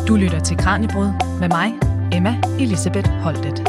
Du lytter til Kraniebrud med mig, Emma Elisabeth Holtet.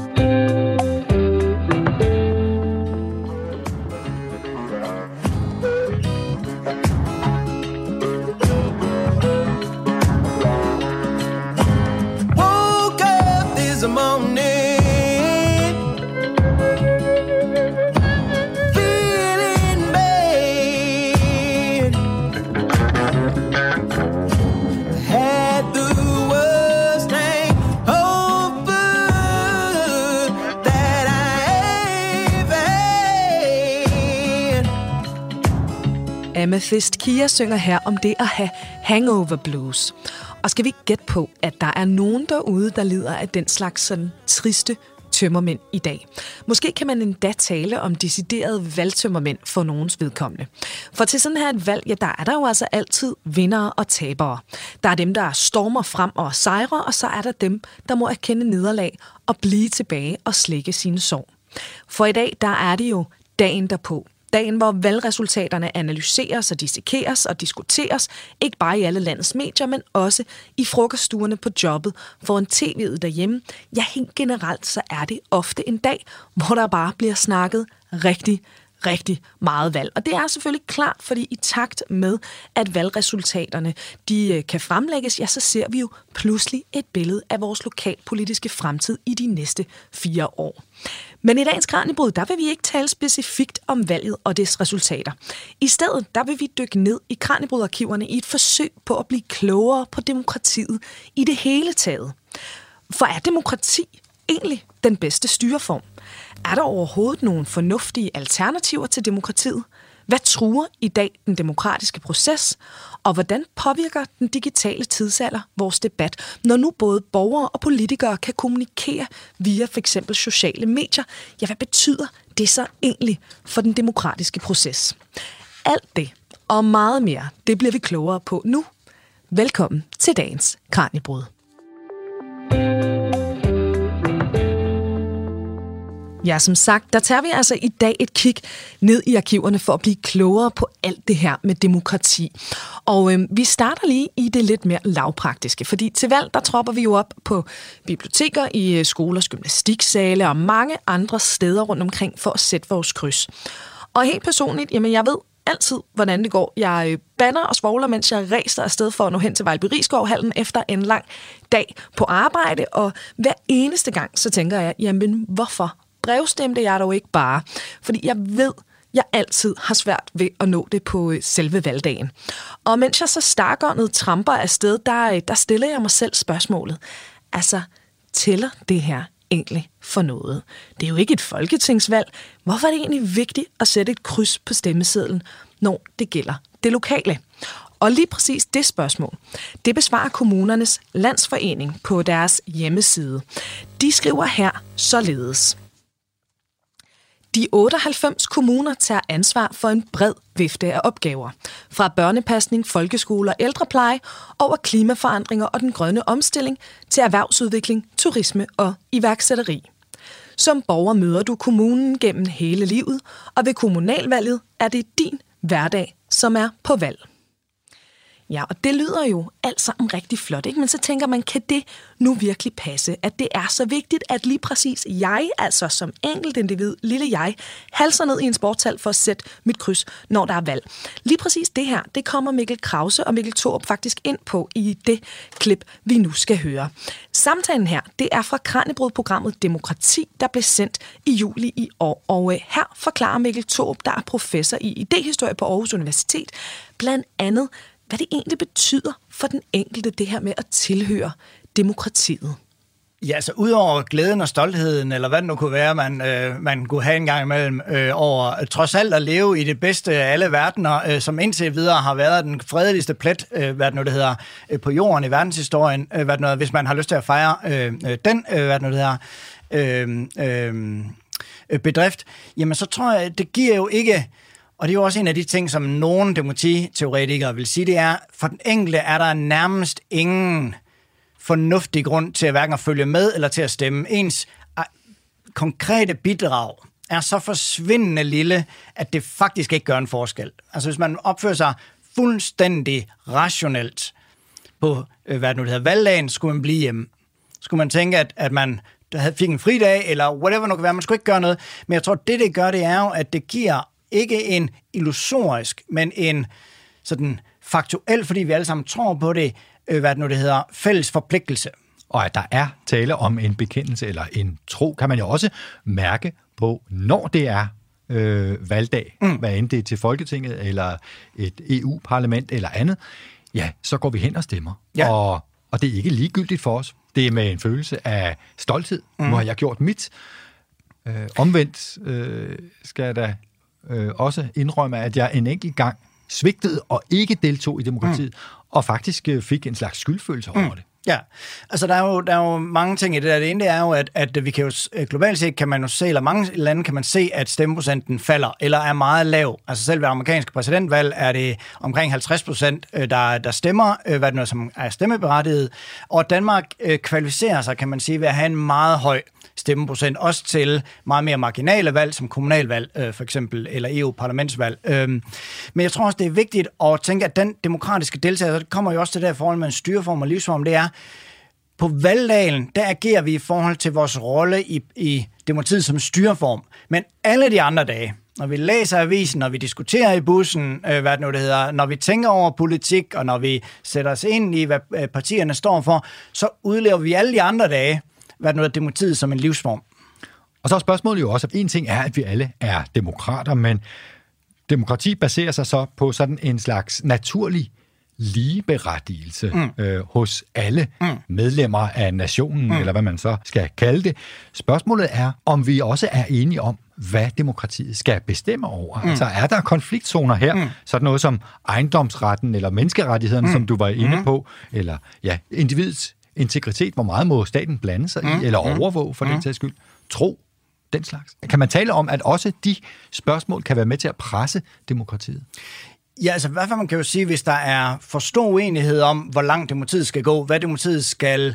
Amethyst Kia synger her om det at have hangover blues. Og skal vi gætte på, at der er nogen derude, der lider af den slags sådan triste tømmermænd i dag. Måske kan man endda tale om deciderede valgtømmermænd for nogens vedkommende. For til sådan her et valg, ja, der er der jo altså altid vindere og tabere. Der er dem, der stormer frem og sejrer, og så er der dem, der må erkende nederlag og blive tilbage og slække sine sår. For i dag, der er det jo dagen derpå. Dagen, hvor valgresultaterne analyseres og dissekeres og diskuteres, ikke bare i alle landets medier, men også i frokoststuerne på jobbet, foran tv'et derhjemme. Ja, helt generelt så er det ofte en dag, hvor der bare bliver snakket rigtig meget valg. Og det er selvfølgelig klart, fordi i takt med, at valgresultaterne de kan fremlægges, ja, så ser vi jo pludselig et billede af vores lokalpolitiske fremtid i de næste 4 år. Men i dagens Kraniebrud, der vil vi ikke tale specifikt om valget og dets resultater. I stedet, der vil vi dykke ned i Kraniebrud-arkiverne i et forsøg på at blive klogere på demokratiet i det hele taget. For er demokrati egentlig den bedste styreform? Er der overhovedet nogle fornuftige alternativer til demokratiet? Hvad truer i dag den demokratiske proces? Og hvordan påvirker den digitale tidsalder vores debat, når nu både borgere og politikere kan kommunikere via f.eks. sociale medier? Ja, hvad betyder det så egentlig for den demokratiske proces? Alt det og meget mere, det bliver vi klogere på nu. Velkommen til dagens Kraniebrud. Ja, som sagt, der tager vi altså i dag et kig ned i arkiverne for at blive klogere på alt det her med demokrati. Og vi starter lige i det lidt mere lavpraktiske, fordi til valg, der tropper vi jo op på biblioteker, i skolers gymnastiksale og mange andre steder rundt omkring for at sætte vores kryds. Og helt personligt, jamen jeg ved altid, hvordan det går. Jeg bander og svogler, mens jeg ræser afsted for at nå hen til Vejlby Rigskovhallen efter en lang dag på arbejde, og hver eneste gang, så tænker jeg, jamen hvorfor brevstemte jeg dog ikke bare? Fordi jeg ved, jeg altid har svært ved at nå det på selve valgdagen. Og mens jeg så stakåndet tramper afsted, der stiller jeg mig selv spørgsmålet. Altså, tæller det her egentlig for noget? Det er jo ikke et folketingsvalg. Hvorfor er det egentlig vigtigt at sætte et kryds på stemmesedlen, når det gælder det lokale? Og lige præcis det spørgsmål, det besvarer Kommunernes Landsforening på deres hjemmeside. De skriver her således: De 98 kommuner tager ansvar for en bred vifte af opgaver. Fra børnepasning, folkeskoler, ældrepleje, over klimaforandringer og den grønne omstilling til erhvervsudvikling, turisme og iværksætteri. Som borger møder du kommunen gennem hele livet, og ved kommunalvalget er det din hverdag, som er på valg. Ja, og det lyder jo alt sammen rigtig flot, ikke? Men så tænker man, kan det nu virkelig passe, at det er så vigtigt, at lige præcis jeg, altså som enkelt individ, lille jeg, halser ned i en sportshal for at sætte mit kryds, når der er valg. Lige præcis det her, det kommer Mikkel Krause og Mikkel Thorup faktisk ind på i det klip, vi nu skal høre. Samtalen her, det er fra Kraniebrud-programmet Demokrati, der blev sendt i juli i år. Og her forklarer Mikkel Thorup, der er professor i idéhistorie på Aarhus Universitet, blandt andet, hvad det egentlig betyder for den enkelte, det her med at tilhøre demokratiet. Ja, altså udover glæden og stoltheden, eller hvad det nu kunne være, man kunne have en gang imellem over trods alt at leve i det bedste af alle verdener, som indtil videre har været den fredeligste plet, hvad det nu det hedder, på jorden i verdenshistorien, hvad det nu, hvis man har lyst til at fejre den, hvad det nu det hedder, bedrift, jamen så tror jeg, det giver jo ikke. Og det er jo også en af de ting, som nogle demokratiteoretikere vil sige, det er, for den enkelte er der nærmest ingen fornuftig grund til at hverken at følge med eller til at stemme. Ens konkrete bidrag er så forsvindende lille, at det faktisk ikke gør en forskel. Altså hvis man opfører sig fuldstændig rationelt, på valgdagen skulle man blive hjemme. Skulle man tænke, at man fik en fridag, eller whatever nu kan være, man skulle ikke gøre noget. Men jeg tror, det gør, det er jo, at det giver ikke en illusorisk, men en sådan faktuel, fordi vi alle sammen tror på det, fælles forpligtelse. Og at der er tale om en bekendelse eller en tro, kan man jo også mærke på, når det er valgdag, hvad end det er til Folketinget, eller et EU-parlament, eller andet, ja, så går vi hen og stemmer. Ja. Og det er ikke ligegyldigt for os. Det er med en følelse af stolthed. Nu har jeg gjort mit. Omvendt skal jeg da også indrømme, at jeg en enkelt gang svigtede og ikke deltog i demokratiet, og faktisk fik en slags skyldfølelse over det. Ja, altså der er jo mange ting i det der. Det ene er jo, at vi kan jo globalt set kan man jo se, eller mange lande kan man se, at stemmeprocenten falder, eller er meget lav. Altså selv ved amerikanske præsidentvalg er det omkring 50%, der stemmer, som er stemmeberettiget. Og Danmark kvalificerer sig, kan man sige, ved at have en meget høj stemmeprocent, også til meget mere marginale valg, som kommunalvalg for eksempel, eller EU-parlamentsvalg. Men jeg tror også, det er vigtigt at tænke, at den demokratiske deltagelse, det kommer jo også til det her forhold med en styreform og livsform, det er, på valgdagen, der agerer vi i forhold til vores rolle i demokratiet som styreform. Men alle de andre dage, når vi læser avisen, når vi diskuterer i bussen, når vi tænker over politik, og når vi sætter os ind i, hvad partierne står for, så udlever vi alle de andre dage, demokratiet som en livsform. Og så er spørgsmålet jo også, at en ting er, at vi alle er demokrater, men demokrati baserer sig så på sådan en slags naturlig ligeberettigelse hos alle medlemmer af nationen, eller hvad man så skal kalde det. Spørgsmålet er, om vi også er enige om, hvad demokratiet skal bestemme over. Altså er der konfliktzoner her, sådan noget som ejendomsretten eller menneskerettighederne, som du var inde på, eller ja, individets integritet, hvor meget må staten blande sig i, eller overvåge for den sags skyld, tro, den slags. Kan man tale om, at også de spørgsmål kan være med til at presse demokratiet? Ja, altså i hvert fald man kan jo sige, hvis der er for stor uenighed om, hvor langt demokratiet skal gå, hvad demokratiet skal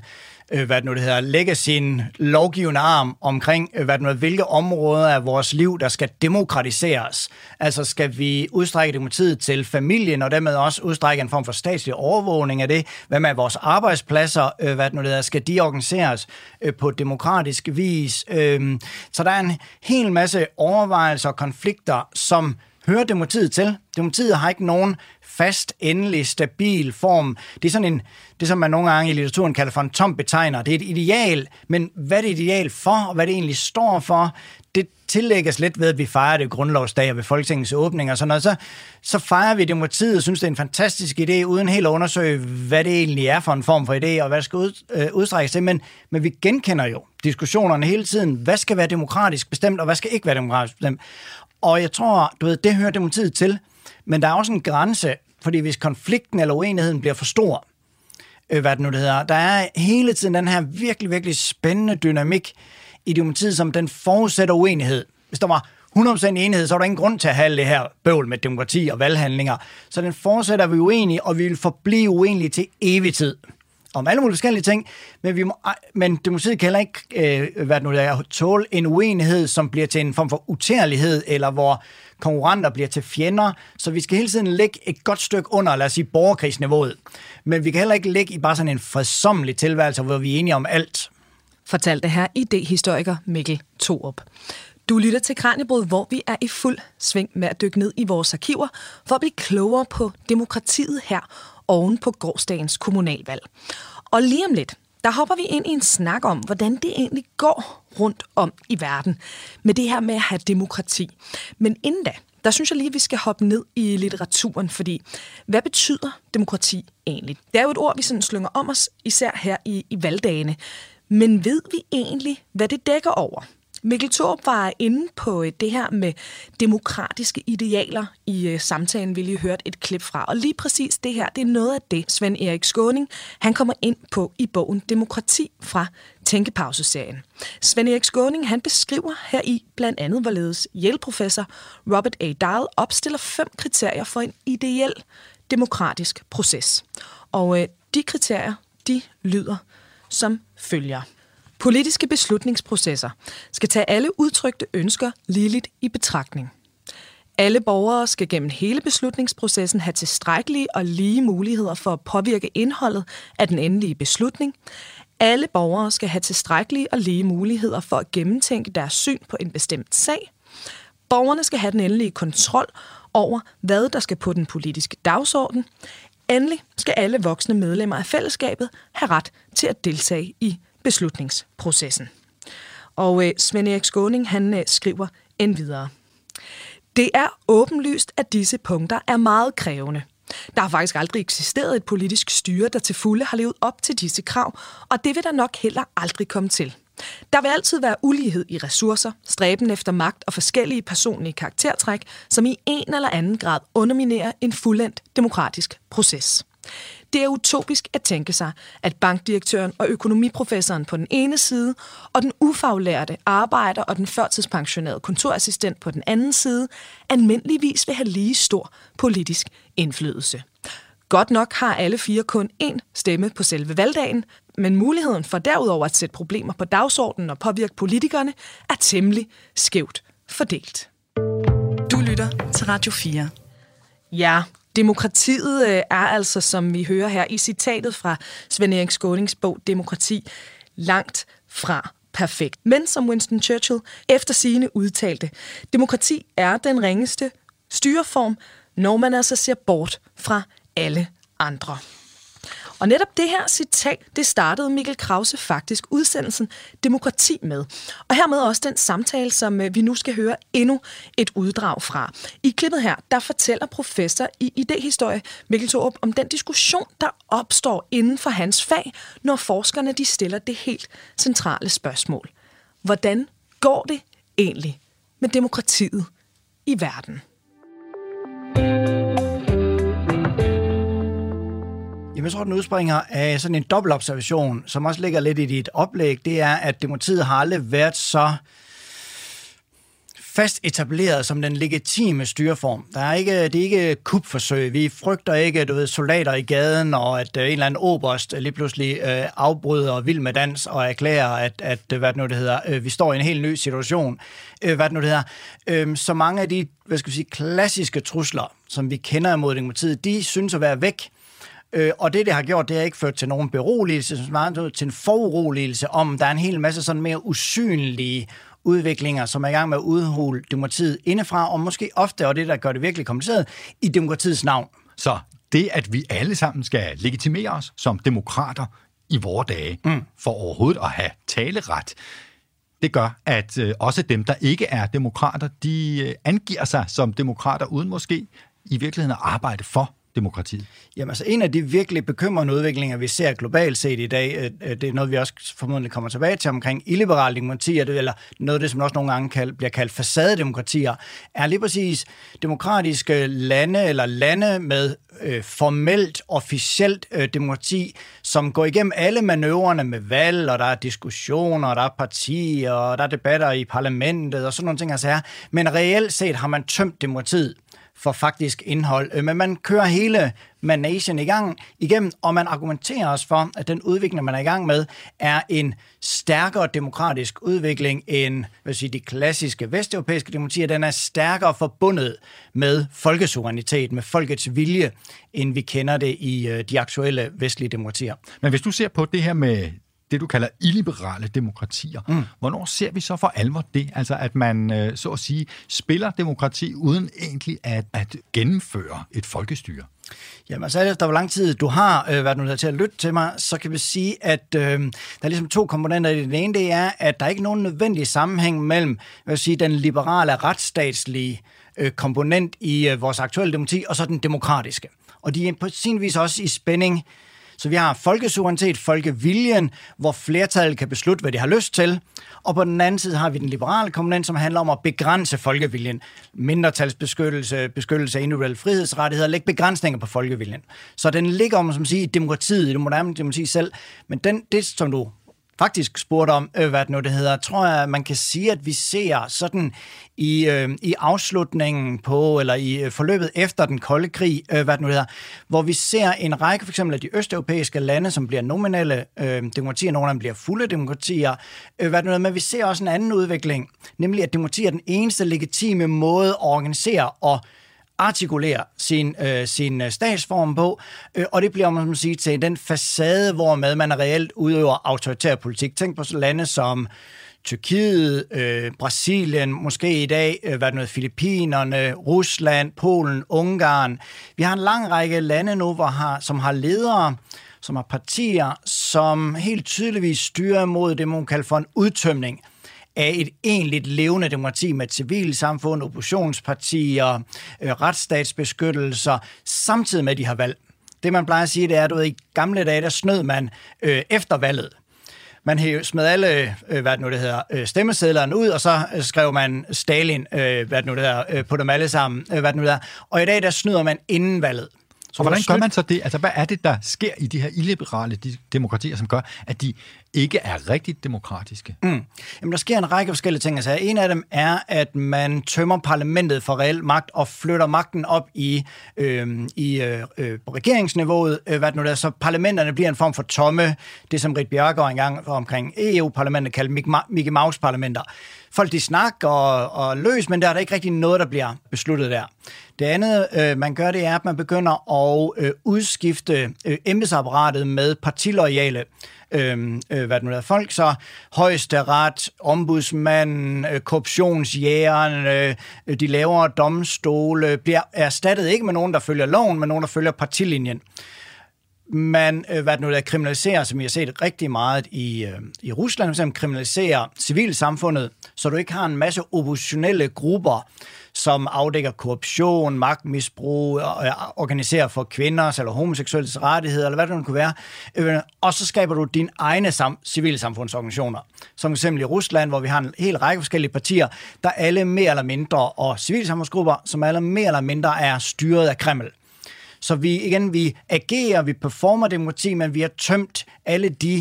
lægge sin lovgivende arm omkring, hvilke områder af vores liv, der skal demokratiseres. Altså skal vi udstrække demokratiet til familien, og dermed også udstrække en form for statslig overvågning af det. Hvad med vores arbejdspladser, skal de organiseres på demokratisk vis? Så der er en hel masse overvejelser og konflikter, som hører demokratiet til. Demokratiet har ikke nogen fast, endelig, stabil form. Det er sådan det, som man nogle gange i litteraturen kalder for en tom betegner. Det er et ideal, men hvad det er ideal for, og hvad det egentlig står for, det tillægges lidt ved, at vi fejrer det grundlovsdag og ved Folketingets åbning og sådan noget. Så fejrer vi demokratiet og synes, det er en fantastisk idé, uden helt at undersøge, hvad det egentlig er for en form for idé, og hvad det skal udstrækkes til. Men vi genkender jo diskussionerne hele tiden. Hvad skal være demokratisk bestemt, og hvad skal ikke være demokratisk bestemt? Og jeg tror, det hører demokratiet til, men der er også en grænse, fordi hvis konflikten eller uenigheden bliver for stor, der er hele tiden den her virkelig, virkelig spændende dynamik i demokratiet, som den forudsætter uenighed. Hvis der var 100% enighed, så er der ingen grund til at have det her bøvl med demokrati og valghandlinger. Så den forudsætter vi uenige, og vi vil forblive uenige til evig tid. Om alle mulige forskellige ting, men demokratiet kan heller ikke tåle en uenighed, som bliver til en form for utærlighed, eller hvor konkurrenter bliver til fjender. Så vi skal hele tiden ligge et godt stykke under, lad os sige, borgerkrigsniveauet. Men vi kan heller ikke ligge i bare sådan en fredsommelig tilværelse, hvor vi er enige om alt. Fortalte her idéhistoriker Mikkel Thorup. Du lytter til Kraniebrud, hvor vi er i fuld sving med at dykke ned i vores arkiver, for at blive klogere på demokratiet her oven på gårsdagens kommunalvalg. Og lige om lidt, der hopper vi ind i en snak om, hvordan det egentlig går rundt om i verden med det her med at have demokrati. Men inden da, der synes jeg lige, at vi skal hoppe ned i litteraturen, fordi hvad betyder demokrati egentlig? Det er jo et ord, vi sådan slynger om os, især her i valgdagene. Men ved vi egentlig, hvad det dækker over? Mikkel Thorup var inde på det her med demokratiske idealer i samtalen, vi lige hørte et klip fra. Og lige præcis det her, det er noget af det, Svend Erik Skaaning, han kommer ind på i bogen Demokrati fra Tænkepauseserien. Svend Erik Skaaning, han beskriver heri blandt andet, hvorledes Yale-professor Robert A. Dahl opstiller 5 kriterier for en ideel demokratisk proces. Og de kriterier, de lyder som følger. Politiske beslutningsprocesser skal tage alle udtrykte ønsker ligeligt i betragtning. Alle borgere skal gennem hele beslutningsprocessen have tilstrækkelige og lige muligheder for at påvirke indholdet af den endelige beslutning. Alle borgere skal have tilstrækkelige og lige muligheder for at gennemtænke deres syn på en bestemt sag. Borgerne skal have den endelige kontrol over, hvad der skal på den politiske dagsorden. Endelig skal alle voksne medlemmer af fællesskabet have ret til at deltage i beslutningsprocessen. Og Svend Erik Skaaning, han skriver endvidere. Det er åbenlyst, at disse punkter er meget krævende. Der har faktisk aldrig eksisteret et politisk styre, der til fulde har levet op til disse krav, og det vil der nok heller aldrig komme til. Der vil altid være ulighed i ressourcer, stræben efter magt og forskellige personlige karaktertræk, som i en eller anden grad underminerer en fuldendt demokratisk proces. Det er utopisk at tænke sig, at bankdirektøren og økonomiprofessoren på den ene side, og den ufaglærte arbejder og den førtidspensionerede kontorassistent på den anden side, almindeligvis vil have lige stor politisk indflydelse. Godt nok har alle 4 kun én stemme på selve valgdagen, men muligheden for derudover at sætte problemer på dagsordenen og påvirke politikerne er temmelig skævt fordelt. Du lytter til Radio 4. Ja, demokratiet er altså, som vi hører her i citatet fra Svend Erik Skånings bog Demokrati, langt fra perfekt. Men som Winston Churchill efter sigende udtalte, demokrati er den ringeste styreform, når man altså ser bort fra alle andre. Og netop det her citat, det startede Mikkel Krause faktisk udsendelsen Demokrati med. Og hermed også den samtale, som vi nu skal høre endnu et uddrag fra. I klippet her, der fortæller professor i idéhistorie Mikkel Thorup om den diskussion, der opstår inden for hans fag, når forskerne de stiller det helt centrale spørgsmål. Hvordan går det egentlig med demokratiet i verden? Jeg tror, den udspringer af sådan en dobbeltobservation, som også ligger lidt i dit oplæg. Det er, at demokratiet har aldrig været så fast etableret som den legitime styreform. Det er ikke kupforsøg. Vi frygter ikke, soldater i gaden, og at en eller anden oberst lige pludselig afbryder og vild med dans og erklærer, at vi står i en helt ny situation. Så mange af de, klassiske trusler, som vi kender imod demokratiet, de synes at være væk. Og det har gjort, det har ikke ført til nogen beroligelse, men til en foruroligelse om, der er en hel masse sådan mere usynlige udviklinger, som er i gang med at udhule demokratiet indefra, og måske ofte, og det der gør det virkelig kompliceret, i demokratiets navn. Så det, at vi alle sammen skal legitimere os som demokrater i vore dage, for overhovedet at have taleret, det gør, at også dem, der ikke er demokrater, de angiver sig som demokrater, uden måske i virkeligheden at arbejde for demokratiet. Jamen altså, en af de virkelig bekymrende udviklinger, vi ser globalt set i dag, det er noget, vi også formodentlig kommer tilbage til omkring illiberale demokratier, eller noget af det, som også nogle gange bliver kaldt facadedemokratier, er lige præcis demokratiske lande, eller lande med formelt, officielt demokrati, som går igennem alle manøvrerne med valg, og der er diskussioner, og der er partier, og der er debatter i parlamentet, og sådan nogle ting altså her. Men reelt set har man tømt demokratiet for faktisk indhold. Men man kører hele managen igennem, og man argumenterer også for, at den udvikling, man er i gang med, er en stærkere demokratisk udvikling end de klassiske vesteuropæiske demokratier. Den er stærkere forbundet med folkesuverænitet, med folkets vilje, end vi kender det i de aktuelle vestlige demokratier. Men hvis du ser på det her med det, du kalder illiberale demokratier. Hvornår ser vi så for alvor det? Altså, at man, så at sige, spiller demokrati uden egentlig at gennemføre et folkestyre? Jamen, altså efter hvor lang tid du har været til at lytte til mig, så kan vi sige, at der er ligesom 2 komponenter i det. Den ene, det er, at der ikke er nogen nødvendig sammenhæng mellem den liberale retsstatslige komponent i vores aktuelle demokrati, og så den demokratiske. Og de er på sin vis også i spænding. Så vi har folkesuverænitet, folkeviljen, hvor flertallet kan beslutte, hvad de har lyst til. Og på den anden side har vi den liberale komponent, som handler om at begrænse folkeviljen. Mindretalsbeskyttelse, beskyttelse af individuelle frihedsrettigheder, lægge begrænsninger på folkeviljen. Så den ligger om, som siger, i demokratiet, i det moderne demokrati selv. Men det, som du faktisk spurgte om, hvad det hedder, tror jeg, man kan sige, at vi ser sådan i afslutningen på, eller i forløbet efter den kolde krig, hvor vi ser en række, for eksempel af de østeuropæiske lande, som bliver nominelle demokratier, nogle af dem bliver fulde demokratier, men vi ser også en anden udvikling, nemlig at demokrati er den eneste legitime måde at organisere og artikulere sin statsform på, og det bliver, man sige, til den facade, hvor man reelt udøver autoritær politik. Tænk på så lande som Tyrkiet, Brasilien, måske i dag, Filippinerne, Rusland, Polen, Ungarn. Vi har en lang række lande nu, som har ledere, som har partier, som helt tydeligvis styrer mod det, man kalder for en udtømning af et egentligt levende demokrati med et civilsamfund, oppositionspartier, retsstatsbeskyttelser, samtidig med, at de har valg. Det, man plejer at sige, det er, at i gamle dage, der snød man efter valget. Man smed alle, stemmesedlerne ud, og så skrev man Stalin, på dem alle sammen, og i dag, der snyder man inden valget. Og hvordan gør man så det? Altså, hvad er det, der sker i de her illiberale demokratier, som gør, at de ikke er rigtig demokratiske? Jamen, der sker en række forskellige ting. Altså, en af dem er, at man tømmer parlamentet for reel magt og flytter magten op i regeringsniveauet, så parlamenterne bliver en form for tomme, det som Ritt Bjerregaard engang omkring EU-parlamentet kaldte Mickey Mouse-parlamenter. Folk, de snakker og løs, men der er der ikke rigtig noget, der bliver besluttet der. Det andet, man gør, det er, at man begynder at udskifte embedsapparatet med partiloyale folk, så højesteret, ombudsmanden, korruptionsjægeren, de lavere domstole, bliver erstattet ikke med nogen, der følger loven, men nogen, der følger partilinjen. Man kriminaliserer, som vi har set rigtig meget i Rusland, som kriminaliserer civilsamfundet, så du ikke har en masse oppositionelle grupper, som afdækker korruption, magtmisbrug, organiserer for kvinders eller homoseksuelles rettigheder, eller hvad det nu kunne være. Og så skaber du dine egne civilsamfundsorganisationer, som eksempel i Rusland, hvor vi har en hel række forskellige partier, der alle mere eller mindre, og civilsamfundsgrupper, som alle mere eller mindre er styret af Kreml. Så vi agerer, vi performer demokrati, men vi har tømt alle de,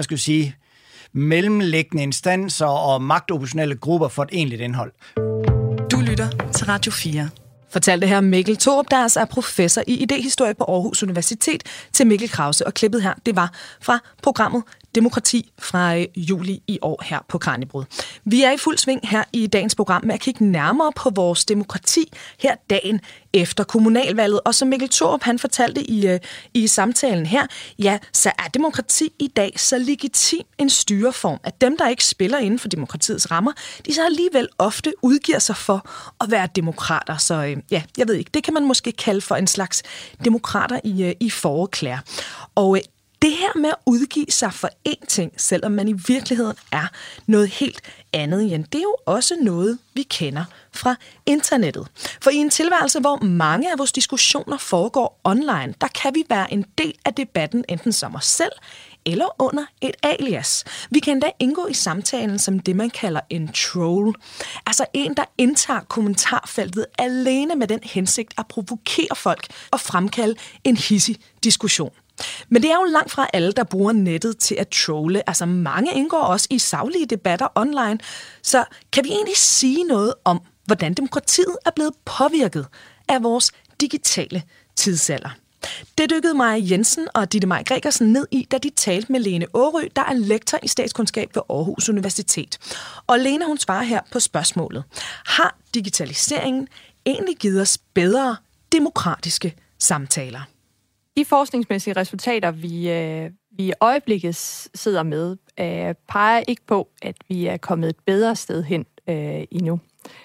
mellemliggende instanser og magtoppositionelle grupper for et egentligt indhold. Du lytter til Radio 4. Fortalte her Mikkel Thorup, der altså er professor i idéhistorie på Aarhus Universitet, til Mikkel Krause. Og klippet her, det var fra programmet Demokrati fra juli i år her på Kraniebrud. Vi er i fuld sving her i dagens program med at kigge nærmere på vores demokrati her dagen efter kommunalvalget. Og som Mikkel Thorup, han fortalte i samtalen her, ja, så er demokrati i dag så legitim en styreform, at dem, der ikke spiller inden for demokratiets rammer, de så alligevel ofte udgiver sig for at være demokrater. Så ja, jeg ved ikke, det kan man måske kalde for en slags demokrater i forklæder. Og det her med at udgive sig for én ting, selvom man i virkeligheden er noget helt andet igen, det er jo også noget, vi kender fra internettet. For i en tilværelse, hvor mange af vores diskussioner foregår online, der kan vi være en del af debatten, enten som os selv eller under et alias. Vi kan endda indgå i samtalen som det, man kalder en troll. Altså en, der indtager kommentarfeltet alene med den hensigt at provokere folk og fremkalde en hidsig diskussion. Men det er jo langt fra alle, der bruger nettet til at trolle. Altså mange indgår også i saglige debatter online. Så kan vi egentlig sige noget om, hvordan demokratiet er blevet påvirket af vores digitale tidsalder? Det dykkede Maja Jensen og Ditte Maj Gregersen ned i, da de talte med Lene Aarø, der er lektor i statskundskab ved Aarhus Universitet. Og Lene, hun svarer her på spørgsmålet. Har digitaliseringen egentlig givet os bedre demokratiske samtaler? De forskningsmæssige resultater, vi i øjeblikket sidder med, peger ikke på, at vi er kommet et bedre sted hen endnu.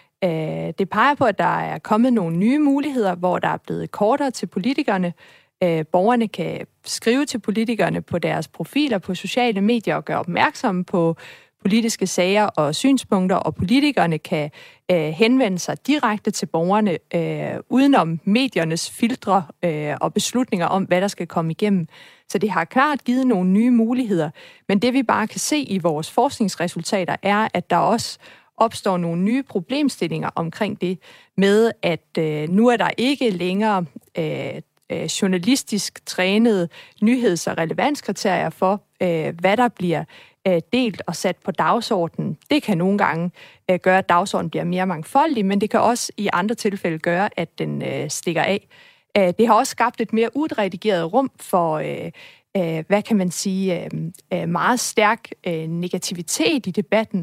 Det peger på, at der er kommet nogle nye muligheder, hvor der er blevet kortere til politikerne. Borgerne kan skrive til politikerne på deres profiler på sociale medier og gøre opmærksomme på politiske sager og synspunkter, og politikerne kan henvende sig direkte til borgerne udenom mediernes filtre og beslutninger om, hvad der skal komme igennem. Så det har klart givet nogle nye muligheder, men det vi bare kan se i vores forskningsresultater er, at der også opstår nogle nye problemstillinger omkring det med, at nu er der ikke længere journalistisk trænede nyheds- og relevanskriterier for, hvad der bliver delt og sat på dagsordenen. Det kan nogle gange gøre, at dagsordenen bliver mere mangfoldig, men det kan også i andre tilfælde gøre, at den stikker af. Det har også skabt et mere udredigeret rum for, hvad kan man sige, meget stærk negativitet i debatten,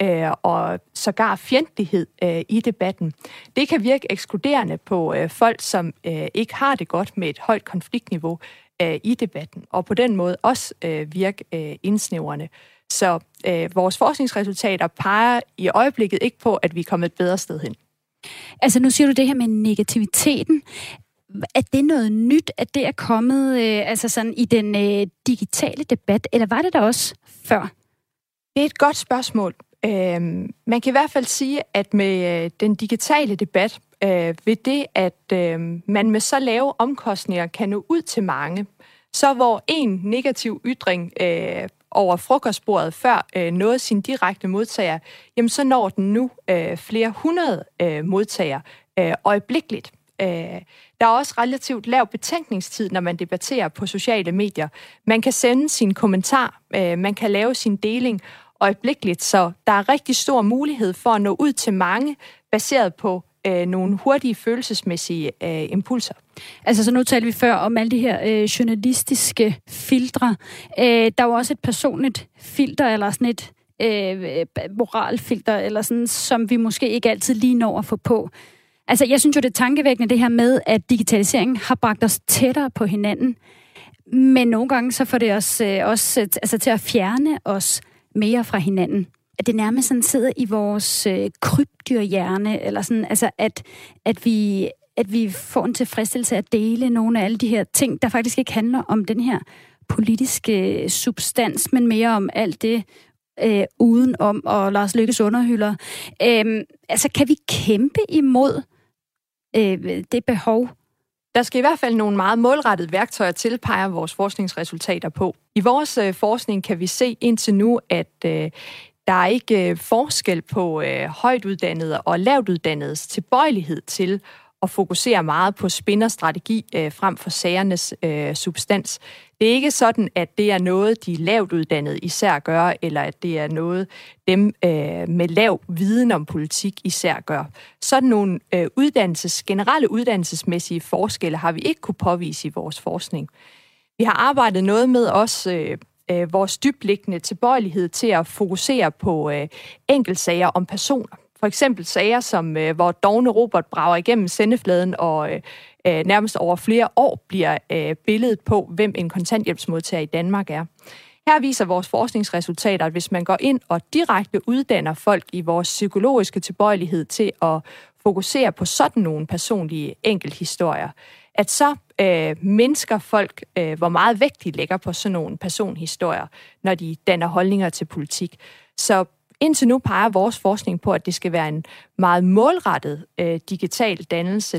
og sågar fjendtlighed i debatten. Det kan virke ekskluderende på folk, som ikke har det godt med et højt konfliktniveau i debatten, og på den måde også virke indsnævrende. Så vores forskningsresultater peger i øjeblikket ikke på, at vi er kommet et bedre sted hen. Altså nu siger du det her med negativiteten. Er det noget nyt, at det er kommet altså sådan i den digitale debat, eller var det der også før? Det er et godt spørgsmål. Man kan i hvert fald sige, at med den digitale debat, ved det, at man med så lave omkostninger kan nå ud til mange, så hvor en negativ ytring over frokostbordet før nåede sin direkte modtager, jamen så når den nu flere hundrede modtagere øjeblikkeligt. Der er også relativt lav betænkningstid, når man debatterer på sociale medier. Man kan sende sin kommentar, man kan lave sin deling øjeblikkeligt, så der er rigtig stor mulighed for at nå ud til mange, baseret på nogle hurtige følelsesmæssige impulser. Altså, så nu talte vi før om alle de her journalistiske filtre. Der er jo også et personligt filter, eller sådan et moralfilter, eller sådan, som vi måske ikke altid lige når at få på. Altså, jeg synes jo, det er tankevækkende det her med, at digitaliseringen har bragt os tættere på hinanden, men nogle gange så får det os også altså, til at fjerne os mere fra hinanden. At det nærmest sådan sidder i vores krybdyrhjerne, eller sådan, altså at vi får en tilfredsstillelse at dele nogle af alle de her ting, der faktisk ikke handler om den her politiske substans, men mere om alt det udenom og Lars Løkkes underhylder. Altså, kan vi kæmpe imod det behov? Der skal i hvert fald nogle meget målrettede værktøjer til, peger vores forskningsresultater på. I vores forskning kan vi se indtil nu, at der er ikke forskel på højtuddannede og lavtuddannedes tilbøjelighed til at fokusere meget på spin og strategi frem for sagernes substans. Det er ikke sådan, at det er noget, de lavtuddannede især gør, eller at det er noget, dem med lav viden om politik især gør. Sådan nogle generelle uddannelsesmæssige forskelle har vi ikke kunne påvise i vores forskning. Vi har arbejdet noget med også vores dybtliggende tilbøjelighed til at fokusere på enkeltsager om personer. For eksempel sager, som hvor dovne Robert brager igennem sendefladen og nærmest over flere år bliver billedet på, hvem en kontanthjælpsmodtager i Danmark er. Her viser vores forskningsresultater, at hvis man går ind og direkte uddanner folk i vores psykologiske tilbøjelighed til at fokusere på sådan nogle personlige enkelthistorier, at så mindsker folk, hvor meget vægt de lægger på sådan nogle personhistorier, når de danner holdninger til politik. Så indtil nu peger vores forskning på, at det skal være en meget målrettet digital dannelse,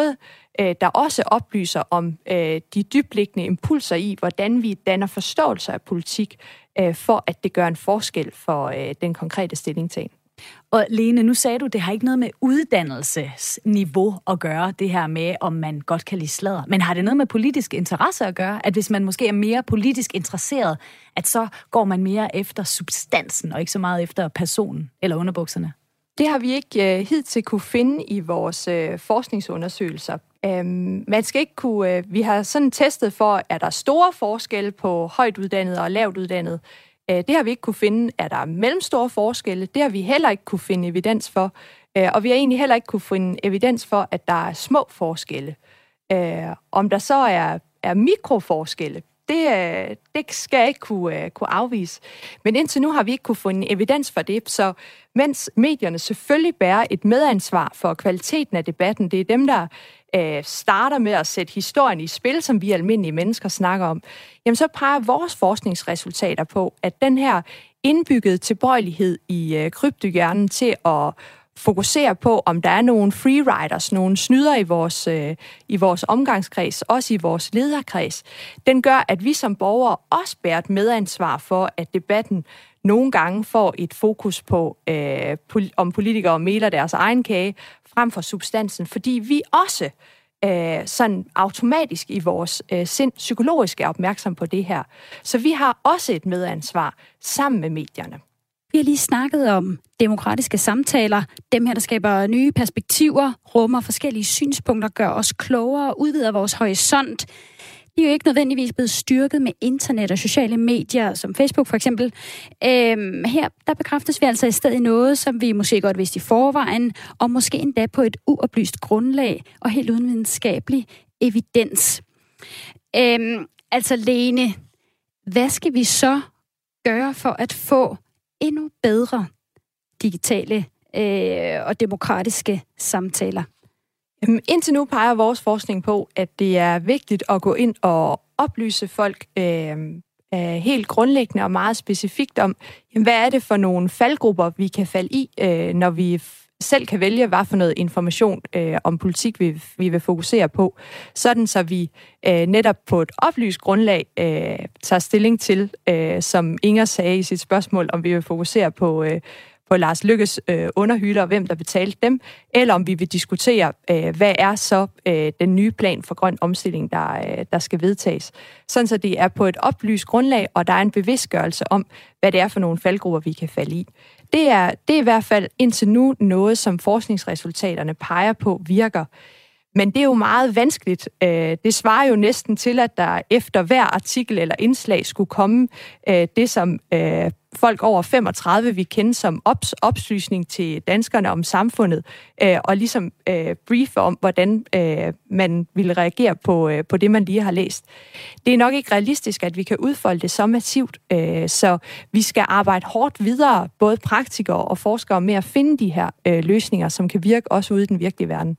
der også oplyser om de dybtliggende impulser i, hvordan vi danner forståelser af politik, for at det gør en forskel for den konkrete stillingtagen. Og Lene, nu sagde du, det har ikke noget med uddannelsesniveau at gøre, det her med, om man godt kan lide sladder. Men har det noget med politisk interesse at gøre? At hvis man måske er mere politisk interesseret, at så går man mere efter substansen, og ikke så meget efter personen eller underbukserne? Det har vi ikke hidtil kunne finde i vores forskningsundersøgelser. Man skal ikke kunne... vi har sådan testet for, at der er store forskelle på højtuddannede og lavtuddannede. Det har vi ikke kunne finde. Er der mellemstore forskelle? Det har vi heller ikke kunne finde evidens for. Og vi har egentlig heller ikke kunne finde evidens for, at der er små forskelle. Om der så er mikroforskelle, det skal jeg ikke kunne afvise. Men indtil nu har vi ikke kunne finde evidens for det, så mens medierne selvfølgelig bærer et medansvar for kvaliteten af debatten, det er dem, der starter med at sætte historien i spil, som vi almindelige mennesker snakker om, jamen så peger vores forskningsresultater på, at den her indbyggede tilbøjelighed i krybdyrhjernen til at fokusere på, om der er nogle freeriders, nogle snyder i vores omgangskreds, også i vores lederkreds, den gør, at vi som borgere også bærer et medansvar for, at debatten nogle gange får et fokus på, om politikere meler deres egen kage, frem for substansen, fordi vi også sådan automatisk i vores sind psykologisk er opmærksom på det her. Så vi har også et medansvar sammen med medierne. Vi har lige snakket om demokratiske samtaler, dem her, der skaber nye perspektiver, rummer forskellige synspunkter, gør os klogere, udvider vores horisont. De er jo ikke nødvendigvis blevet styrket med internet og sociale medier, som Facebook for eksempel. Her der bekræftes vi altså i stedet noget, som vi måske godt vidste i forvejen, og måske endda på et uoplyst grundlag og helt uden videnskabelig evidens. Altså Lene, hvad skal vi så gøre for at få endnu bedre digitale og demokratiske samtaler? Indtil nu peger vores forskning på, at det er vigtigt at gå ind og oplyse folk helt grundlæggende og meget specifikt om, hvad er det for nogle faldgrupper, vi kan falde i, når vi selv kan vælge, hvad for noget information om politik, vi vil fokusere på, sådan så vi netop på et oplyst grundlag tager stilling til, som Inger sagde i sit spørgsmål, om vi vil fokusere på Lars Løkkes underhylder, og hvem der betalte dem, eller om vi vil diskutere, hvad er så den nye plan for grøn omstilling, der skal vedtages. Sådan så det er på et oplyst grundlag, og der er en bevidstgørelse om, hvad det er for nogle faldgrupper, vi kan falde i. Det er i hvert fald indtil nu noget, som forskningsresultaterne peger på virker. Men det er jo meget vanskeligt. Det svarer jo næsten til, at der efter hver artikel eller indslag skulle komme det, som folk over 35 vil kende som oplysning til danskerne om samfundet, og ligesom briefe om, hvordan man vil reagere på det, man lige har læst. Det er nok ikke realistisk, at vi kan udfolde det så massivt, så vi skal arbejde hårdt videre, både praktikere og forskere, med at finde de her løsninger, som kan virke også ude i den virkelige verden.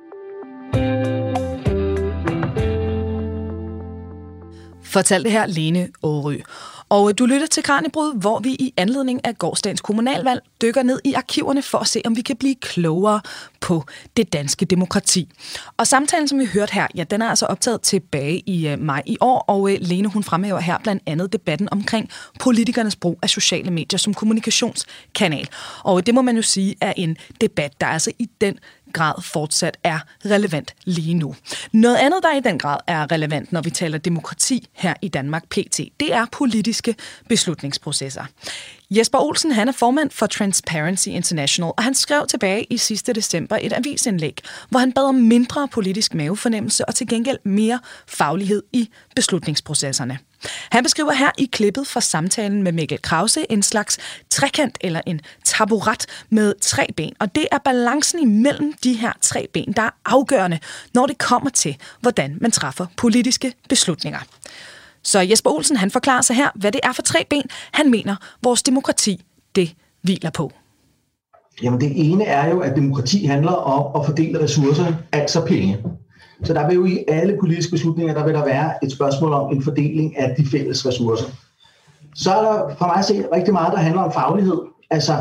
Fortalte her Lene Aarø. Og du lytter til Kraniebrud, hvor vi i anledning af gårsdagens kommunalvalg dykker ned i arkiverne for at se, om vi kan blive klogere på det danske demokrati. Og samtalen, som vi hørte her, ja, den er altså optaget tilbage i maj i år, og Lene, hun fremhæver her blandt andet debatten omkring politikernes brug af sociale medier som kommunikationskanal. Og det må man jo sige er en debat, der altså i den grad fortsat er relevant lige nu. Noget andet, der i den grad er relevant, når vi taler demokrati her i Danmark pt., det er politiske beslutningsprocesser. Jesper Olsen, han er formand for Transparency International, og han skrev tilbage i sidste december et avisindlæg, hvor han bad om mindre politisk mavefornemmelse og til gengæld mere faglighed i beslutningsprocesserne. Han beskriver her i klippet fra samtalen med Mikkel Krause en slags trekant eller en taburet med 3 ben, og det er balancen imellem de her 3 ben, der er afgørende, når det kommer til, hvordan man træffer politiske beslutninger. Så Jesper Olsen, han forklarer sig her, hvad det er for 3 ben, han mener, vores demokrati, det hviler på. Jamen det ene er jo, at demokrati handler om at fordele ressourcer, altså penge. Så der vil jo i alle politiske beslutninger, der vil der være et spørgsmål om en fordeling af de fælles ressourcer. Så er der for mig at se rigtig meget, der handler om faglighed. Altså,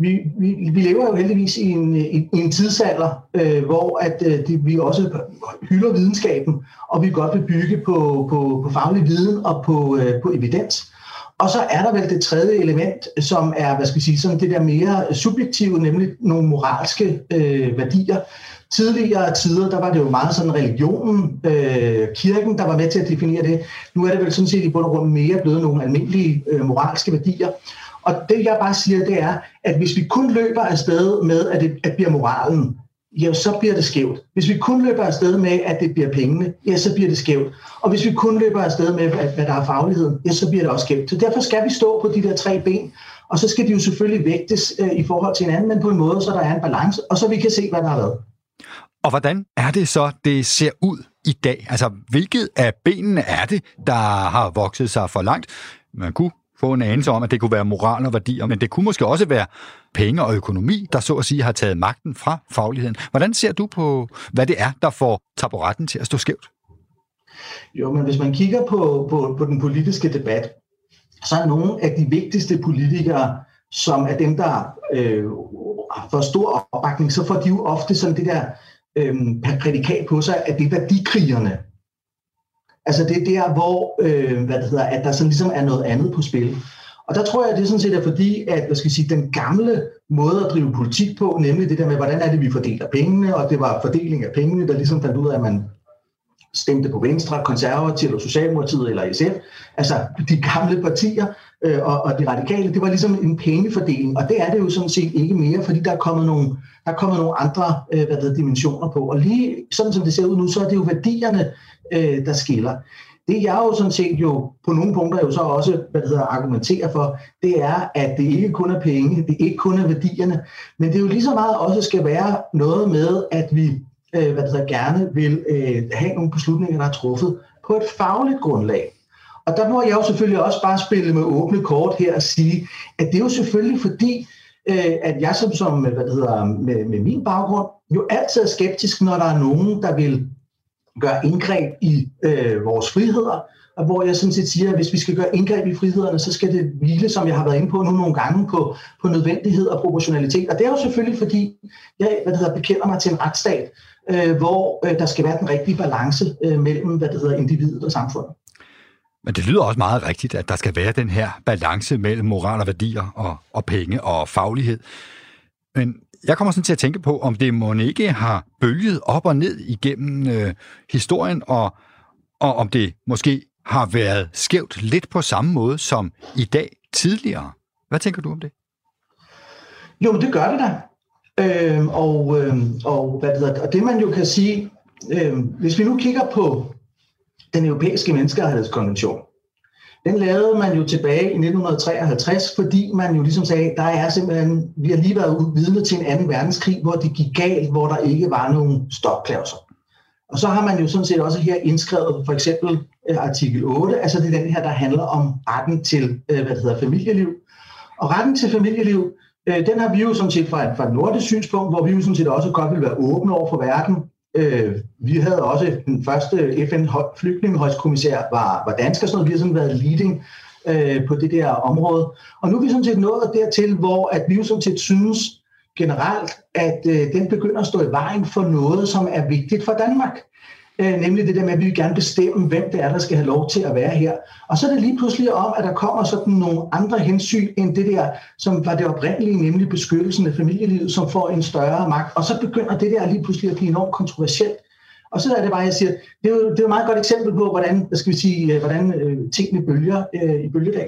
vi lever jo heldigvis i en tidsalder, hvor vi også hylder videnskaben, og vi godt vil bygge på faglig viden og på evidens. Og så er der vel det tredje element, som er, sådan det der mere subjektive, nemlig nogle moralske værdier. Tidligere tider, der var det jo meget sådan religionen, kirken, der var med til at definere det. Nu er det vel sådan set i bund og grund mere blevet nogle almindelige moralske værdier. Og det jeg bare siger, det er, at hvis vi kun løber afsted med, at det bliver moralen, ja, så bliver det skævt. Hvis vi kun løber afsted med, at det bliver pengene, ja, så bliver det skævt. Og hvis vi kun løber afsted med, hvad der er fagligheden, ja, så bliver det også skævt. Så derfor skal vi stå på de der 3 ben, og så skal de jo selvfølgelig vægtes i forhold til hinanden, men på en måde, så der er en balance, og så vi kan se, hvad der har været. Og hvordan er det så, det ser ud i dag? Altså, hvilket af benene er det, der har vokset sig for langt? Man kunne få en anelse om, at det kunne være moral og værdier, men det kunne måske også være penge og økonomi, der så at sige har taget magten fra fagligheden. Hvordan ser du på, hvad det er, der får taburetten til at stå skævt? Jo, men hvis man kigger på den politiske debat, så er nogle af de vigtigste politikere, som er dem, der får stor opbakning, så får de jo ofte sådan det der prædikat på sig, at det er værdikrigerne. Altså det er der, hvor at der sådan ligesom er noget andet på spil. Og der tror jeg, at det sådan set er fordi, at den gamle måde at drive politik på, nemlig det der med, hvordan er det, vi fordeler pengene, og det var fordeling af pengene, der ligesom fandt ud af, at man stemte på Venstre, Konservative, eller Socialdemokratiet eller SF, altså de gamle partier og de radikale, det var ligesom en pengefordeling, og det er det jo sådan set ikke mere, fordi der er kommet nogle andre dimensioner på. Og lige sådan som det ser ud nu, så er det jo værdierne, der skiller. Det jeg jo sådan set jo på nogle punkter jo så også argumenterer for, det er, at det ikke kun er penge, det ikke kun er værdierne, men det er jo lige så meget også skal være noget med, at vi gerne vil have nogle beslutninger, der er truffet på et fagligt grundlag. Og der må jeg jo selvfølgelig også bare spille med åbne kort her og sige, at det er jo selvfølgelig fordi, at jeg med min baggrund jo altid er skeptisk, når der er nogen, der vil gøre indgreb i vores friheder, og hvor jeg sådan set siger, at hvis vi skal gøre indgreb i frihederne, så skal det hvile, som jeg har været inde på nu nogle gange, på nødvendighed og proportionalitet. Og det er jo selvfølgelig, fordi jeg bekender mig til en retsstat, hvor der skal være den rigtige balance mellem individet og samfundet. Men det lyder også meget rigtigt, at der skal være den her balance mellem moral og værdier og penge og faglighed. Men jeg kommer sådan til at tænke på, om det må ikke har bølget op og ned igennem historien, og om det måske har været skævt lidt på samme måde som i dag tidligere. Hvad tænker du om det? Jo, det gør det da. Og det man jo kan sige, hvis vi nu kigger på den europæiske menneskerettighedskonvention, den lavede man jo tilbage i 1953, fordi man jo ligesom sagde, vi har lige været vidne til en anden verdenskrig, hvor det gik galt, hvor der ikke var nogen stopklauser. Og så har man jo sådan set også her indskrevet for eksempel artikel 8, altså det er den her, der handler om retten til familieliv. Og retten til familieliv, den har vi jo sådan set fra et nordisk synspunkt, hvor vi jo sådan set også godt vil være åbne over for verden. Vi havde også den første FN-flygtningehøjskommissær var dansk og sådan noget. Vi har sådan været leading på det der område. Og nu er vi sådan set nået dertil, hvor at vi jo sådan set synes generelt, at den begynder at stå i vejen for noget, som er vigtigt for Danmark. Nemlig det der med, at vi vil gerne bestemme, hvem det er, der skal have lov til at være her. Og så er det lige pludselig om, at der kommer sådan nogle andre hensyn end det der, som var det oprindelige, nemlig beskyttelsen af familielivet, som får en større magt. Og så begynder det der lige pludselig at blive enormt kontroversielt. Og så er det bare, jeg siger, det er jo et meget godt eksempel på, hvordan tingene bølger i bølgedag.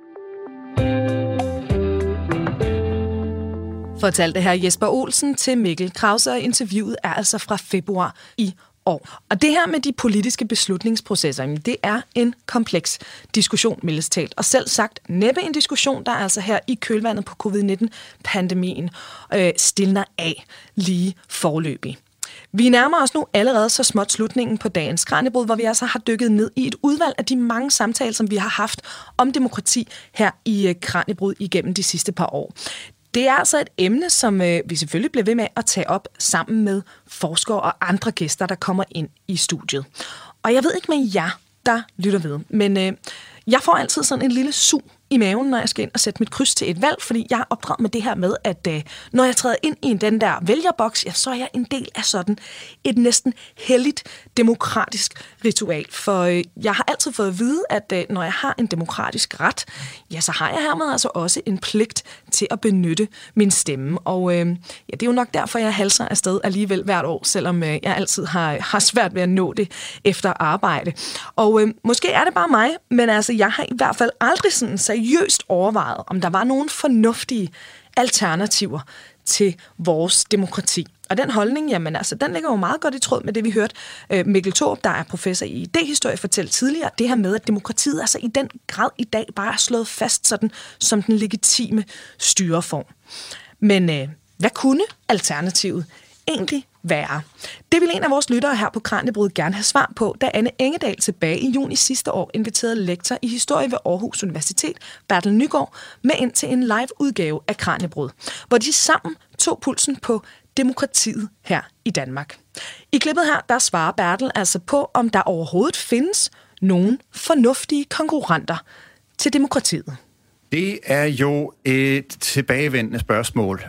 Fortalte her Jesper Olsen til Mikkel Krause, og interviewet er altså fra februar i år. Og det her med de politiske beslutningsprocesser, det er en kompleks diskussion, mildest talt. Og selv sagt næppe en diskussion, der altså her i kølvandet på covid-19-pandemien stilner af lige forløbig. Vi nærmer os nu allerede så småt slutningen på dagens Kraniebrud, hvor vi altså har dykket ned i et udvalg af de mange samtaler, som vi har haft om demokrati her i Kraniebrud igennem de sidste par år. Det er altså et emne, som vi selvfølgelig bliver ved med at tage op sammen med forskere og andre gæster, der kommer ind i studiet. Og jeg ved ikke med jer, der lytter ved, men jeg får altid sådan en lille sug i maven, når jeg skal ind og sætte mit kryds til et valg, fordi jeg er opdraget med det her med, at når jeg træder ind i den der vælgerboks, ja, så er jeg en del af sådan et næsten helligt demokratisk ritual. For jeg har altid fået at vide, at når jeg har en demokratisk ret, ja, så har jeg hermed altså også en pligt til at benytte min stemme. Og ja, det er jo nok derfor, jeg halser afsted alligevel hvert år, selvom jeg altid har svært ved at nå det efter arbejde. Og måske er det bare mig, men altså, jeg har i hvert fald aldrig sådan seriøst overvejet, om der var nogle fornuftige alternativer til vores demokrati. Og den holdning, jamen altså, den ligger jo meget godt i tråd med det, vi hørte Mikkel Thorup, der er professor i idéhistorie, fortælle tidligere, det her med, at demokratiet altså i den grad i dag bare er slået fast sådan, som den legitime styreform. Men hvad kunne alternativet egentlig være? Det vil en af vores lyttere her på Kraniebrud gerne have svar på, da Anne Engedal tilbage i juni sidste år inviterede lektor i historie ved Aarhus Universitet, Bertel Nygaard, med ind til en live-udgave af Kraniebrud, hvor de sammen tog pulsen på demokratiet her i Danmark. I klippet her, der svarer Bertel altså på, om der overhovedet findes nogen fornuftige konkurrenter til demokratiet. Det er jo et tilbagevendende spørgsmål,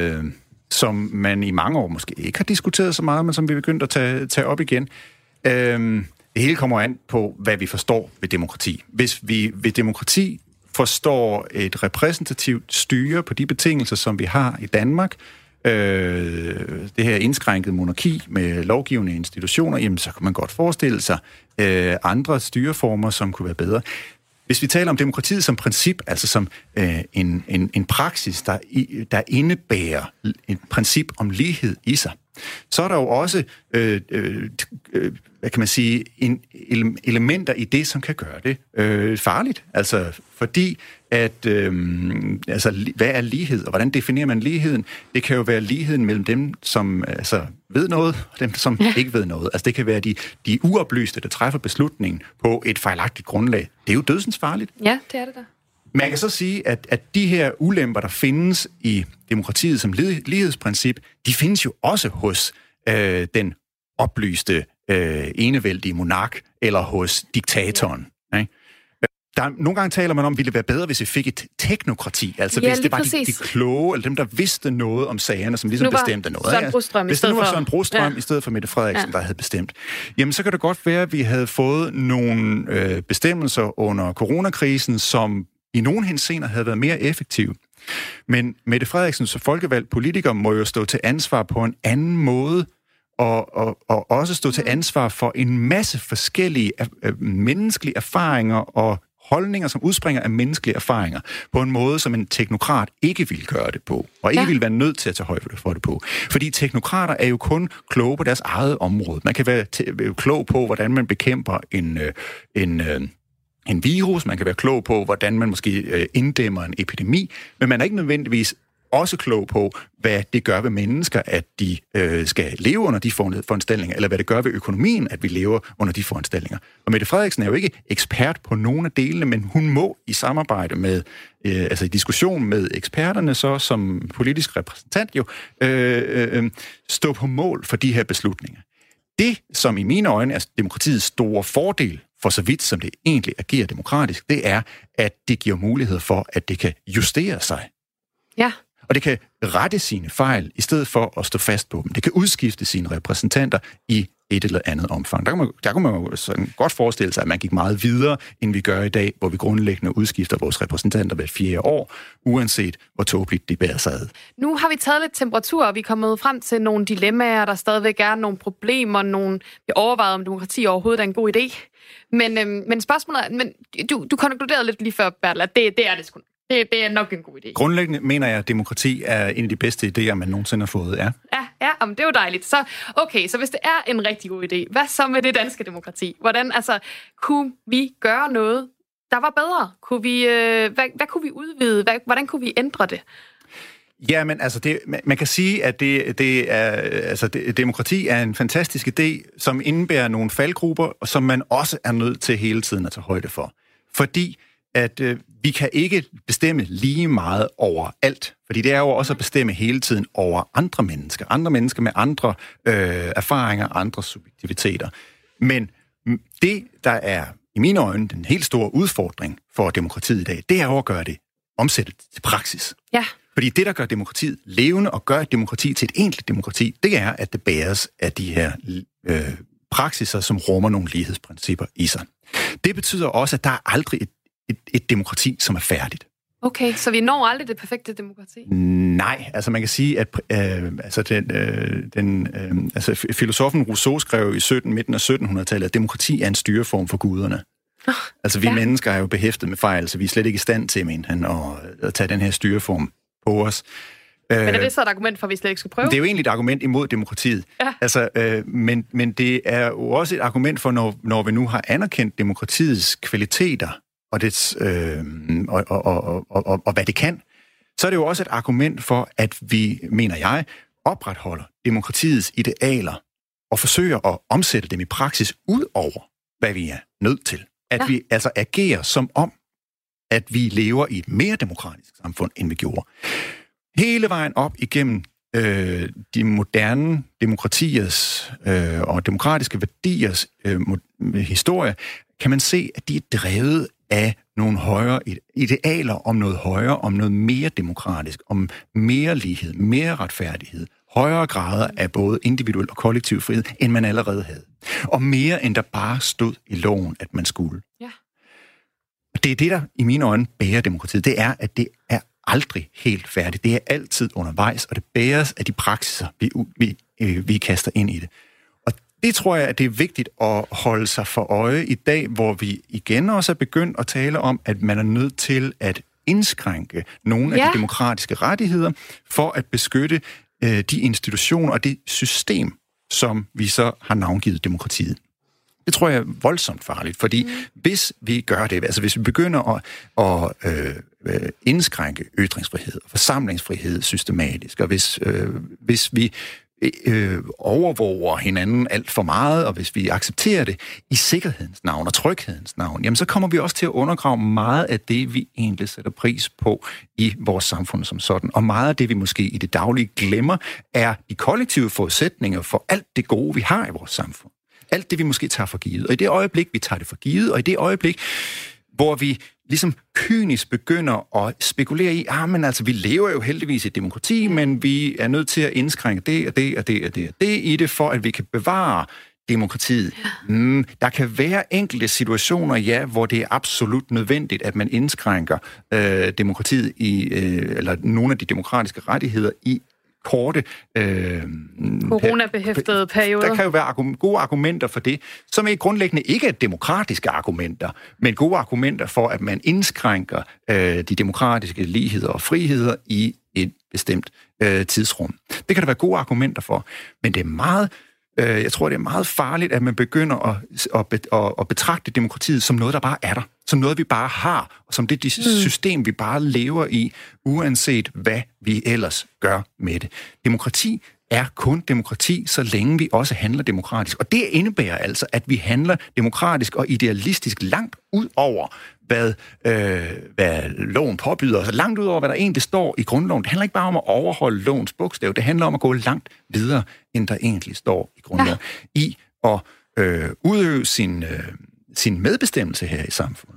som man i mange år måske ikke har diskuteret så meget, men som vi er begyndt at tage op igen. Det hele kommer an på, hvad vi forstår ved demokrati. Hvis vi ved demokrati forstår et repræsentativt styre på de betingelser, som vi har i Danmark, det her indskrænkede monarki med lovgivende institutioner, jamen så kan man godt forestille sig andre styreformer, som kunne være bedre. Hvis vi taler om demokratiet som princip, altså som en praksis, der indebærer et princip om lighed i sig, så er der jo også, hvad kan man sige, elementer i det, som kan gøre det farligt. Altså fordi, at hvad er lighed, og hvordan definerer man ligheden? Det kan jo være ligheden mellem dem, som ved noget, og dem, som ikke ved noget. Altså det kan være de uoplyste, der træffer beslutningen på et fejlagtigt grundlag. Det er jo dødsensfarligt. Ja, det er det da. Man kan så sige, at de her ulemper, der findes i demokratiet som lighedsprincip, de findes jo også hos den oplyste enevældige monark, eller hos diktatoren. Ja. Nogle gange taler man om, at ville det være bedre, hvis vi fik et teknokrati, altså hvis det var de kloge, eller dem, der vidste noget om sagerne, som ligesom bestemte noget. Søren Brostrøm hvis det nu var Søren Brostrøm i stedet for Mette Frederiksen, der havde bestemt, jamen så kan det godt være, at vi havde fået nogle bestemmelser under coronakrisen, som i nogle henseender havde været mere effektive. Men Mette Frederiksen som folkevalgt politiker må jo stå til ansvar på en anden måde, og også stå til ansvar for en masse forskellige menneskelige erfaringer og holdninger, som udspringer af menneskelige erfaringer, på en måde, som en teknokrat ikke ville gøre det på, og ikke ville være nødt til at tage højde for det på. Fordi teknokrater er jo kun kloge på deres eget område. Man kan være klog på, hvordan man bekæmper en virus, man kan være klog på, hvordan man måske inddæmmer en epidemi, men man er ikke nødvendigvis også klog på, hvad det gør ved mennesker, at de skal leve under de foranstaltninger, eller hvad det gør ved økonomien, at vi lever under de foranstaltninger. Og Mette Frederiksen er jo ikke ekspert på nogle af delene, men hun må i samarbejde med, altså i diskussion med eksperterne, så som politisk repræsentant jo, stå på mål for de her beslutninger. Det, som i mine øjne er demokratiets store fordel, for så vidt som det egentlig agerer demokratisk, det er, at det giver mulighed for, at det kan justere sig. Ja. Og det kan rette sine fejl, i stedet for at stå fast på dem. Det kan udskifte sine repræsentanter i et eller andet omfang. Der kunne man jo sådan godt forestille sig, at man gik meget videre, end vi gør i dag, hvor vi grundlæggende udskifter vores repræsentanter hvert 4 år, uanset hvor tåbeligt de bærer sig ad. Nu har vi taget lidt temperatur, og vi er kommet frem til nogle dilemmaer, der stadigvæk er nogle problemer, vi overvejer, om demokrati overhovedet er en god idé. Men spørgsmålet er, du konkluderede lidt lige før, Bertel, at det er det sgu. Det er nok en god idé. Grundlæggende mener jeg, at demokrati er en af de bedste idéer, man nogensinde har fået, ja. Ja, det er jo dejligt. Så hvis det er en rigtig god idé, hvad så med det danske demokrati? Hvordan, kunne vi gøre noget, der var bedre? Kunne vi, hvad kunne vi udvide? Hvordan kunne vi ændre det? Ja, men man kan sige, at demokrati er en fantastisk idé, som indebærer nogle faldgrupper, og som man også er nødt til hele tiden at tage højde for. Fordi at vi kan ikke bestemme lige meget over alt, fordi det er jo også at bestemme hele tiden over andre mennesker med andre erfaringer, andre subjektiviteter. Men det, der er i mine øjne den helt store udfordring for demokratiet i dag, det er jo at gøre det, omsætte det til praksis. Ja. Fordi det, der gør demokratiet levende og gør demokrati til et egentligt demokrati, det er, at det bæres af de her praksiser, som rummer nogle lighedsprincipper i sig. Det betyder også, at der er aldrig et demokrati, som er færdigt. Okay, så vi når aldrig det perfekte demokrati? Nej, man kan sige, at filosofen Rousseau skrev i midten af 1700-tallet, at demokrati er en styreform for guderne. Vi mennesker er jo behæftet med fejl, så vi er slet ikke i stand til, mener han, at tage den her styreform på os. Men er det så et argument for, at vi slet ikke skal prøve? Det er jo egentlig et argument imod demokratiet. Ja. Men det er jo også et argument for, når vi nu har anerkendt demokratiets kvaliteter, og dets, og hvad det kan, så er det jo også et argument for, at vi, mener jeg, opretholder demokratiets idealer og forsøger at omsætte dem i praksis ud over, hvad vi er nødt til. At vi altså agerer som om, at vi lever i et mere demokratisk samfund, end vi gjorde. Hele vejen op igennem de moderne demokratiers og demokratiske værdiers historie, kan man se, at de er drevet af nogle højere idealer om noget højere, om noget mere demokratisk, om mere lighed, mere retfærdighed, højere grader af både individuel og kollektiv frihed, end man allerede havde. Og mere end der bare stod i loven, at man skulle. Ja. Og det er det, der i mine øjne bærer demokratiet. Det er, at det er aldrig helt færdigt. Det er altid undervejs, og det bæres af de praksiser, vi kaster ind i det. Og det tror jeg, at det er vigtigt at holde sig for øje i dag, hvor vi igen også er begyndt at tale om, at man er nødt til at indskrænke nogle af de demokratiske rettigheder for at beskytte de institutioner og det system, som vi så har navngivet demokratiet. Det tror jeg er voldsomt farligt, fordi hvis vi gør det, altså hvis vi begynder at indskrænke ytringsfrihed og forsamlingsfrihed systematisk, og hvis vi overvåger hinanden alt for meget, og hvis vi accepterer det i sikkerhedens navn og tryghedens navn, jamen så kommer vi også til at undergrave meget af det, vi egentlig sætter pris på i vores samfund som sådan. Og meget af det, vi måske i det daglige glemmer, er de kollektive forudsætninger for alt det gode, vi har i vores samfund. Alt det, vi måske tager for givet. Og i det øjeblik, vi tager det for givet, og i det øjeblik, hvor vi ligesom kynisk begynder at spekulere i, men altså, vi lever jo heldigvis i et demokrati, men vi er nødt til at indskrænke det og det og det og det og det i det, for at vi kan bevare demokratiet. Der kan være enkelte situationer, hvor det er absolut nødvendigt, at man indskrænker demokratiet eller nogle af de demokratiske rettigheder i korte coronabehæftede perioder. Der kan jo være gode argumenter for det, som er grundlæggende ikke er demokratiske argumenter, men gode argumenter for, at man indskrænker de demokratiske ligheder og friheder i et bestemt tidsrum. Det kan der være gode argumenter for, men det er meget jeg tror, det er meget farligt, at man begynder at betragte demokratiet som noget, der bare er der. Som noget, vi bare har, og som det system, vi bare lever i, uanset hvad vi ellers gør med det. Demokrati er kun demokrati, så længe vi også handler demokratisk. Og det indebærer altså, at vi handler demokratisk og idealistisk langt ud over, hvad loven påbyder, altså langt ud over, hvad der egentlig står i grundloven. Det handler ikke bare om at overholde lovens bogstav, det handler om at gå langt videre, end der egentlig står i grundloven. Ja. I at udøve sin medbestemmelse her i samfundet.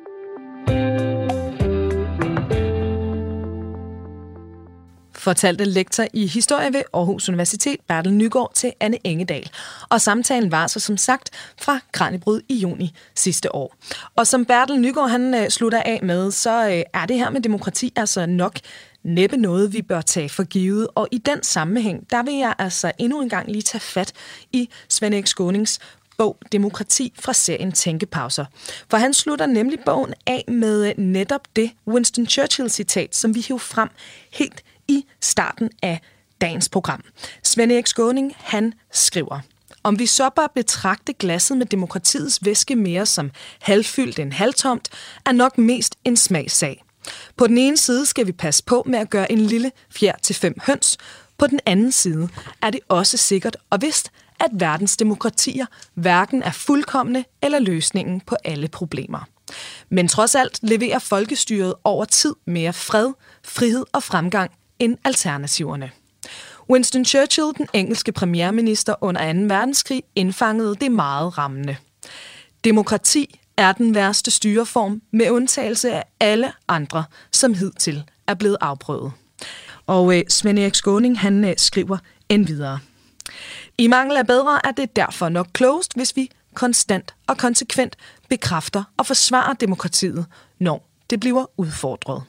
Fortalte lektor i historie ved Aarhus Universitet, Bertel Nygaard, til Anne Engedal. Og samtalen var så som sagt fra Kraniebrud i juni sidste år. Og som Bertel Nygaard han slutter af med, så er det her med demokrati altså nok næppe noget, vi bør tage for givet. Og i den sammenhæng, der vil jeg altså endnu en gang lige tage fat i Svend Erik Skånings bog Demokrati fra serien Tænkepauser. For han slutter nemlig bogen af med netop det Winston Churchill-citat, som vi hiver frem helt i starten af dagens program. Svend Erik Skåning, han skriver: Om vi så bør betragte glasset med demokratiets væske mere som halvfyldt end halvtomt, er nok mest en smagssag. På den ene side skal vi passe på med at gøre en lille fjer til 5 høns. På den anden side er det også sikkert og vist, at verdens demokratier hverken er fuldkomne eller løsningen på alle problemer. Men trods alt leverer folkestyret over tid mere fred, frihed og fremgang end alternativerne. Winston Churchill, den engelske premierminister under 2. verdenskrig, indfangede det meget rammende. Demokrati er den værste styreform med undtagelse af alle andre, som hidtil er blevet afprøvet. Og Svend Erik Skåning, han skriver endvidere: I mangel af bedre er det derfor nok klogest, hvis vi konstant og konsekvent bekræfter og forsvarer demokratiet, når det bliver udfordret.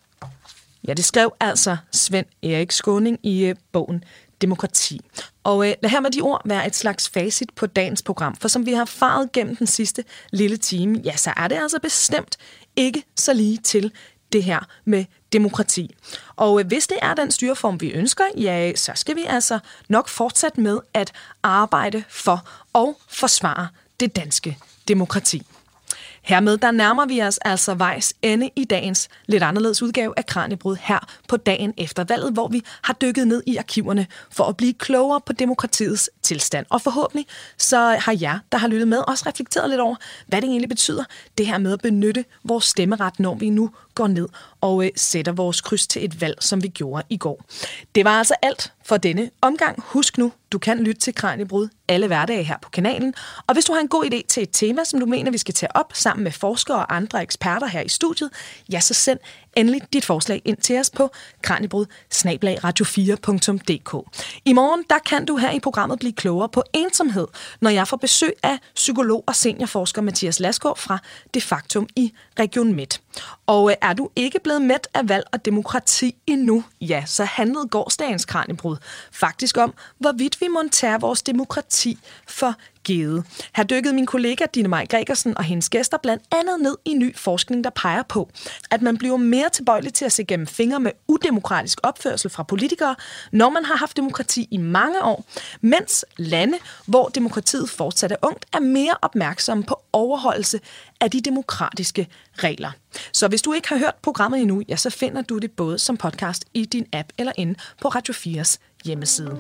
Ja, det skrev altså Svend Erik Skåning i bogen Demokrati. Og lad her med de ord være et slags facit på dagens program, for som vi har faret gennem den sidste lille time, ja, så er det altså bestemt ikke så lige til det her med demokrati. Og hvis det er den styreform, vi ønsker, ja, så skal vi altså nok fortsætte med at arbejde for og forsvare det danske demokrati. Hermed der nærmer vi os altså vejs ende i dagens lidt anderledes udgave af Kraniebrud her på dagen efter valget, hvor vi har dykket ned i arkiverne for at blive klogere på demokratiets tilstand. Og forhåbentlig så har jer, der har lyttet med, også reflekteret lidt over, hvad det egentlig betyder, det her med at benytte vores stemmeret, når vi nu går går ned og sætter vores kryds til et valg, som vi gjorde i går. Det var altså alt for denne omgang. Husk nu, du kan lytte til Kraniebrud alle hverdage her på kanalen. Og hvis du har en god idé til et tema, som du mener, vi skal tage op sammen med forskere og andre eksperter her i studiet, ja, så send endelig dit forslag ind til os på kraniebrud@radio4.dk. I morgen, der kan du her i programmet blive klogere på ensomhed, når jeg får besøg af psykolog og seniorforsker Mathias Lasgaard fra Det Faktum i Region Midt. Og er du ikke blevet mæt af valg og demokrati endnu, ja, så handlede gårsdagens Kraniebrud faktisk om, hvorvidt vi må tage vores demokrati for givet. Her dykkede min kollega Dine-Maj Gregersen og hendes gæster blandt andet ned i ny forskning, der peger på, at man bliver mere tilbøjelig til at se gennem fingre med udemokratisk opførsel fra politikere, når man har haft demokrati i mange år, mens lande, hvor demokratiet fortsat er ungt, er mere opmærksomme på overholdelse af de demokratiske regler. Så hvis du ikke har hørt programmet endnu, ja, så finder du det både som podcast i din app eller inde på Radio 4's hjemmeside.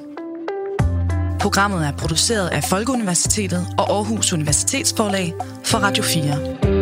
Programmet er produceret af Folkeuniversitetet og Aarhus Universitetsforlag for Radio 4.